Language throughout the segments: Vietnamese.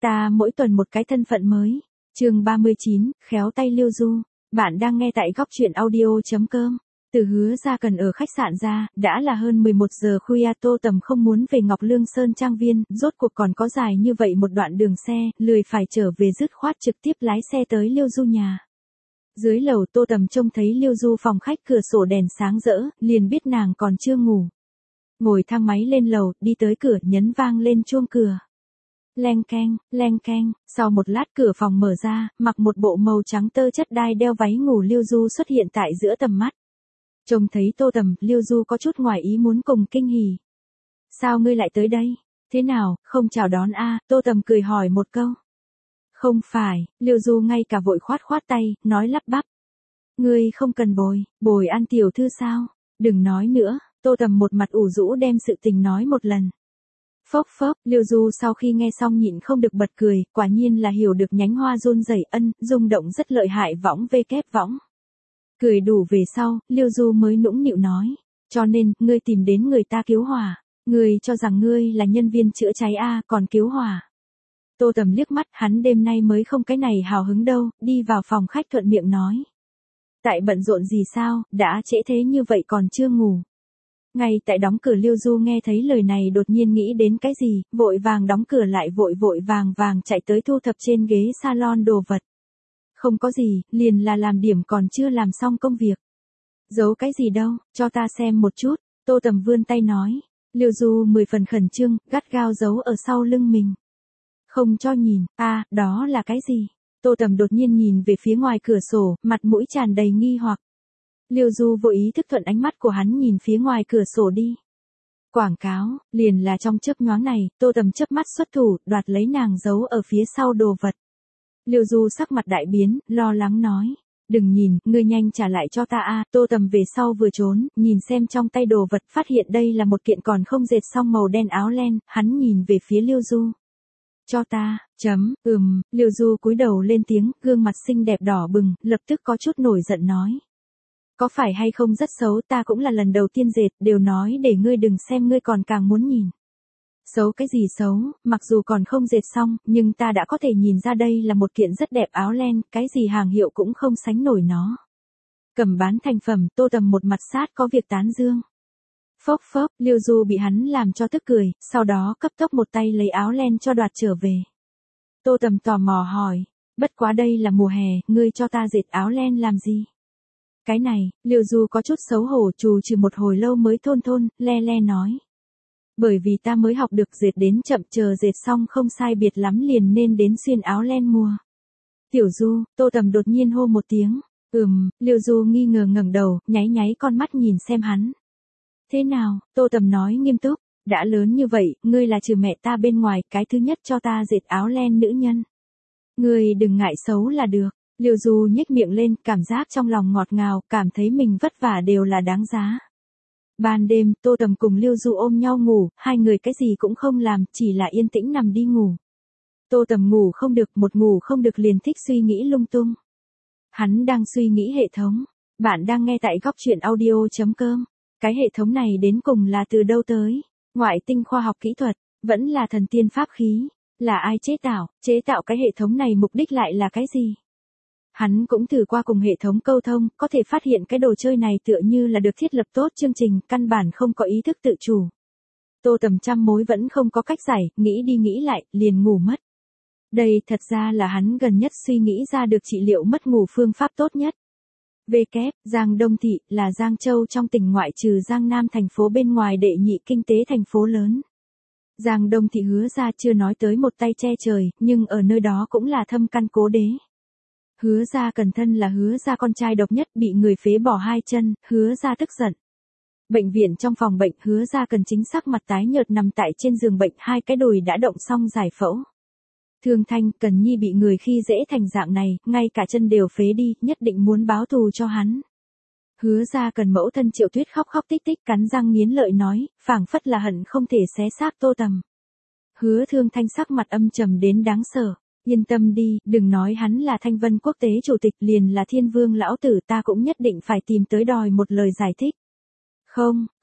Ta mỗi tuần một cái thân phận mới. Chương 39, khéo tay Liêu Du. Bạn đang nghe tại góc truyện audio.com. Từ Hứa Gia Cần ở khách sạn ra, đã là hơn 11 giờ khuya. Tô Tầm không muốn về Ngọc Lương Sơn Trang Viên, rốt cuộc còn có dài như vậy một đoạn đường xe, lười phải trở về dứt khoát trực tiếp lái xe tới Liêu Du nhà. Dưới lầu Tô Tầm trông thấy Liêu Du phòng khách cửa sổ đèn sáng rỡ, liền biết nàng còn chưa ngủ. Ngồi thang máy lên lầu, đi tới cửa nhấn vang lên chuông cửa. Leng keng, sau một lát cửa phòng mở ra, mặc một bộ màu trắng tơ chất đai đeo váy ngủ Liêu Du xuất hiện tại giữa tầm mắt. Trông thấy Tô Tầm, Liêu Du có chút ngoài ý muốn cùng kinh hỉ. Sao ngươi lại tới đây? Thế nào, không chào đón a? Tô Tầm cười hỏi một câu. Không phải, Liêu Du ngay cả vội khoát tay, nói lắp bắp. Ngươi không cần bồi An tiểu thư sao? Đừng nói nữa, Tô Tầm một mặt ủ rũ đem sự tình nói một lần. Phốc, Liêu Du sau khi nghe xong nhịn không được bật cười, quả nhiên là hiểu được nhánh hoa run rẩy rung động rất lợi hại võng võng. Cười đủ về sau, Liêu Du mới nũng nịu nói, cho nên, ngươi tìm đến người ta cứu hỏa, ngươi cho rằng ngươi là nhân viên chữa cháy còn cứu hỏa. Tô Tầm liếc mắt, hắn đêm nay mới không cái này hào hứng đâu, đi vào phòng khách thuận miệng nói. Tại bận rộn gì sao, đã trễ thế như vậy còn chưa ngủ. Ngay tại đóng cửa Liêu Du nghe thấy lời này đột nhiên nghĩ đến cái gì, vội vàng đóng cửa lại vội vàng chạy tới thu thập trên ghế salon đồ vật. Không có gì, liền là làm điểm còn chưa làm xong công việc. Giấu cái gì đâu, cho ta xem một chút, Tô Tầm vươn tay nói. Liêu Du 10 phần khẩn trương, gắt gao giấu ở sau lưng mình. Không cho nhìn, đó là cái gì? Tô Tầm đột nhiên nhìn về phía ngoài cửa sổ, mặt mũi tràn đầy nghi hoặc. Liêu Du vô ý thức thuận ánh mắt của hắn nhìn phía ngoài cửa sổ đi. Quảng cáo, liền là trong chớp nhoáng này, Tô Tầm chớp mắt xuất thủ, đoạt lấy nàng giấu ở phía sau đồ vật. Liêu Du sắc mặt đại biến, lo lắng nói. Đừng nhìn, ngươi nhanh trả lại cho ta Tô Tầm về sau vừa trốn, nhìn xem trong tay đồ vật, phát hiện đây là một kiện còn không dệt xong màu đen áo len, hắn nhìn về phía Liêu Du. Cho ta, Liêu Du cúi đầu lên tiếng, gương mặt xinh đẹp đỏ bừng, lập tức có chút nổi giận nói. Có phải hay không rất xấu, ta cũng là lần đầu tiên dệt, đều nói để ngươi đừng xem, ngươi còn càng muốn nhìn. Xấu cái gì xấu, mặc dù còn không dệt xong, nhưng ta đã có thể nhìn ra đây là một kiện rất đẹp áo len, cái gì hàng hiệu cũng không sánh nổi nó. Cầm bán thành phẩm, Tô Tầm một mặt sát có việc tán dương. Phốc, Liêu Du bị hắn làm cho tức cười, sau đó cấp tốc một tay lấy áo len cho đoạt trở về. Tô Tầm tò mò hỏi, bất quá đây là mùa hè, ngươi cho ta dệt áo len làm gì? Cái này, Liêu Du có chút xấu hổ, trù trừ một hồi lâu mới thôn, le nói. Bởi vì ta mới học được dệt đến chậm, chờ dệt xong không sai biệt lắm liền nên đến xuyên áo len mùa. Tiểu Du, Tô Tầm đột nhiên hô một tiếng. Liêu Du nghi ngờ ngẩng đầu, nháy con mắt nhìn xem hắn. Thế nào, Tô Tầm nói nghiêm túc, đã lớn như vậy, ngươi là trừ mẹ ta bên ngoài, cái thứ nhất cho ta dệt áo len nữ nhân. Ngươi đừng ngại xấu là được. Liêu Du nhếch miệng lên, cảm giác trong lòng ngọt ngào, cảm thấy mình vất vả đều là đáng giá. Ban đêm, Tô Tầm cùng Liêu Du ôm nhau ngủ, hai người cái gì cũng không làm, chỉ là yên tĩnh nằm đi ngủ. Tô Tầm ngủ không được liền thích suy nghĩ lung tung. Hắn đang suy nghĩ hệ thống. Bạn đang nghe tại góc truyện audio.com. Cái hệ thống này đến cùng là từ đâu tới? Ngoại tinh khoa học kỹ thuật, vẫn là thần tiên pháp khí? Là ai chế tạo cái hệ thống này mục đích lại là cái gì? Hắn cũng thử qua cùng hệ thống câu thông, có thể phát hiện cái đồ chơi này tựa như là được thiết lập tốt chương trình, căn bản không có ý thức tự chủ. Tô Tầm trăm mối vẫn không có cách giải, nghĩ đi nghĩ lại, liền ngủ mất. Đây thật ra là hắn gần nhất suy nghĩ ra được trị liệu mất ngủ phương pháp tốt nhất. Giang Đông Thị, là Giang Châu trong tỉnh ngoại trừ Giang Nam thành phố bên ngoài đệ nhị kinh tế thành phố lớn. Giang Đông Thị Hứa Gia chưa nói tới một tay che trời, nhưng ở nơi đó cũng là thâm căn cố đế. Hứa Gia Cần thân là Hứa Gia con trai độc nhất, bị người phế bỏ hai chân, Hứa Gia tức giận. Bệnh viện trong phòng bệnh, Hứa Gia Cần chính xác mặt tái nhợt nằm tại trên giường bệnh, hai cái đùi đã động xong giải phẫu. Thương Thanh, Cần Nhi bị người khi dễ thành dạng này, ngay cả chân đều phế đi, nhất định muốn báo thù cho hắn. Hứa Gia Cần mẫu thân Triệu Tuyết khóc tích cắn răng nghiến lợi nói, phảng phất là hận không thể xé xác Tô Tầm. Hứa Thương Thanh sắc mặt âm trầm đến đáng sợ. Yên tâm đi, đừng nói hắn là Thanh Vân Quốc tế chủ tịch, liền là Thiên Vương lão tử ta cũng nhất định phải tìm tới đòi một lời giải thích.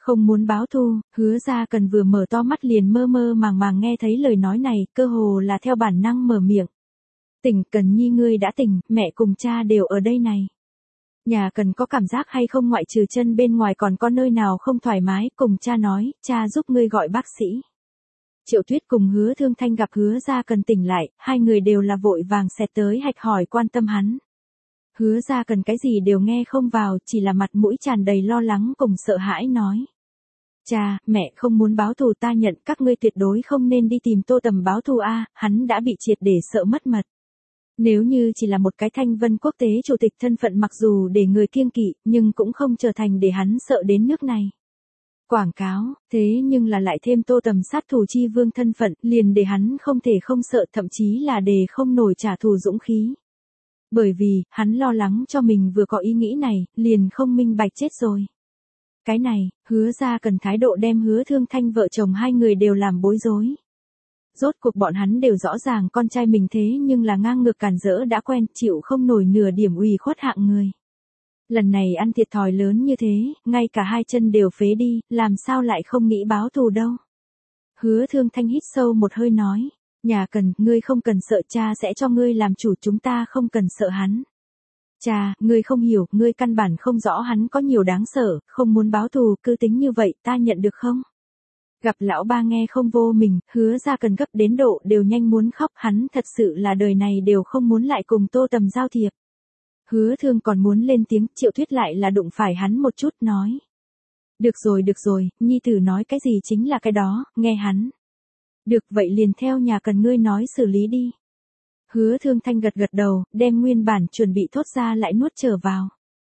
Không muốn báo thù, Hứa Gia Cần vừa mở to mắt liền mơ mơ màng màng nghe thấy lời nói này, cơ hồ là theo bản năng mở miệng. Tỉnh, Cần Nhi ngươi đã tỉnh, mẹ cùng cha đều ở đây này. Nhà Cần có cảm giác hay không, ngoại trừ chân bên ngoài còn có nơi nào không thoải mái, cùng cha nói, cha giúp ngươi gọi bác sĩ. Triệu Tuyết cùng Hứa Thương Thanh gặp Hứa Gia Cần tỉnh lại, hai người đều là vội vàng xẹt tới hạch hỏi quan tâm hắn. Hứa Gia Cần cái gì đều nghe không vào, chỉ là mặt mũi tràn đầy lo lắng cùng sợ hãi nói. Cha, mẹ không muốn báo thù, ta nhận các ngươi tuyệt đối không nên đi tìm Tô Tầm báo thù a, hắn đã bị triệt để sợ mất mật. Nếu như chỉ là một cái Thanh Vân Quốc tế chủ tịch, thân phận mặc dù để người kiêng kỵ, nhưng cũng không trở thành để hắn sợ đến nước này. Quảng cáo, thế nhưng là lại thêm Tô Tầm sát thủ chi vương thân phận, liền để hắn không thể không sợ, thậm chí là để không nổi trả thù dũng khí. Bởi vì, hắn lo lắng cho mình vừa có ý nghĩ này, liền không minh bạch chết rồi. Cái này, Hứa Gia Cần thái độ đem Hứa Thương Thanh vợ chồng hai người đều làm bối rối. Rốt cuộc bọn hắn đều rõ ràng con trai mình thế nhưng là ngang ngược cản rỡ đã quen, chịu không nổi nửa điểm ủy khuất hạng người. Lần này ăn thiệt thòi lớn như thế, ngay cả hai chân đều phế đi, làm sao lại không nghĩ báo thù đâu. Hứa Thương Thanh hít sâu một hơi nói, nhà Cần, ngươi không cần sợ, cha sẽ cho ngươi làm chủ, chúng ta không cần sợ hắn. Cha, ngươi không hiểu, ngươi căn bản không rõ hắn có nhiều đáng sợ, không muốn báo thù, cứ tính như vậy, ta nhận được không? Gặp lão ba nghe không vô mình, Hứa Gia Cần gấp đến độ đều nhanh muốn khóc, hắn thật sự là đời này đều không muốn lại cùng Tô Tầm giao thiệp. Hứa Thương còn muốn lên tiếng, Triệu Tuyết lại là đụng phải hắn một chút nói. Được rồi, nhi tử nói cái gì chính là cái đó, nghe hắn. Được vậy liền theo nhà Cần ngươi nói xử lý đi. Hứa Thương Thanh gật gật đầu, đem nguyên bản chuẩn bị thốt ra lại nuốt trở vào.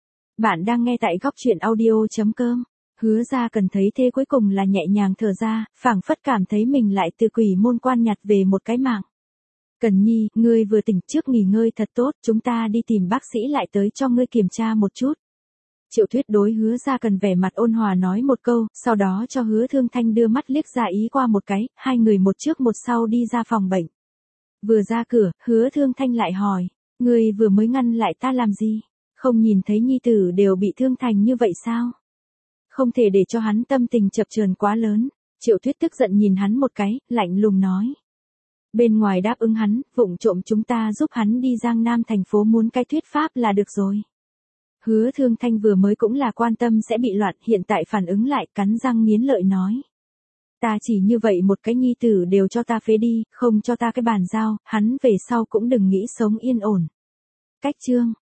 Bạn đang nghe tại góc truyện audio.com. Hứa Gia Cần thấy thế cuối cùng là nhẹ nhàng thở ra, phảng phất cảm thấy mình lại từ quỷ môn quan nhặt về một cái mạng. Cần Nhi, ngươi vừa tỉnh, trước nghỉ ngơi thật tốt, chúng ta đi tìm bác sĩ lại tới cho ngươi kiểm tra một chút. Triệu Tuyết đối Hứa Gia Cần vẻ mặt ôn hòa nói một câu, sau đó cho Hứa Thương Thanh đưa mắt liếc ra ý qua một cái, hai người một trước một sau đi ra phòng bệnh. Vừa ra cửa, Hứa Thương Thanh lại hỏi, ngươi vừa mới ngăn lại ta làm gì? Không nhìn thấy nhi tử đều bị thương thành như vậy sao? Không thể để cho hắn tâm tình chập chờn quá lớn. Triệu Tuyết tức giận nhìn hắn một cái, lạnh lùng nói. Bên ngoài đáp ứng hắn, vụng trộm chúng ta giúp hắn đi Giang Nam thành phố muốn cái thuyết pháp là được rồi. Hứa Thương Thanh vừa mới cũng là quan tâm sẽ bị loạn, hiện tại phản ứng lại, cắn răng nghiến lợi nói. Ta chỉ như vậy một cái nhi tử đều cho ta phế đi, không cho ta cái bàn giao, hắn về sau cũng đừng nghĩ sống yên ổn. Cách chương.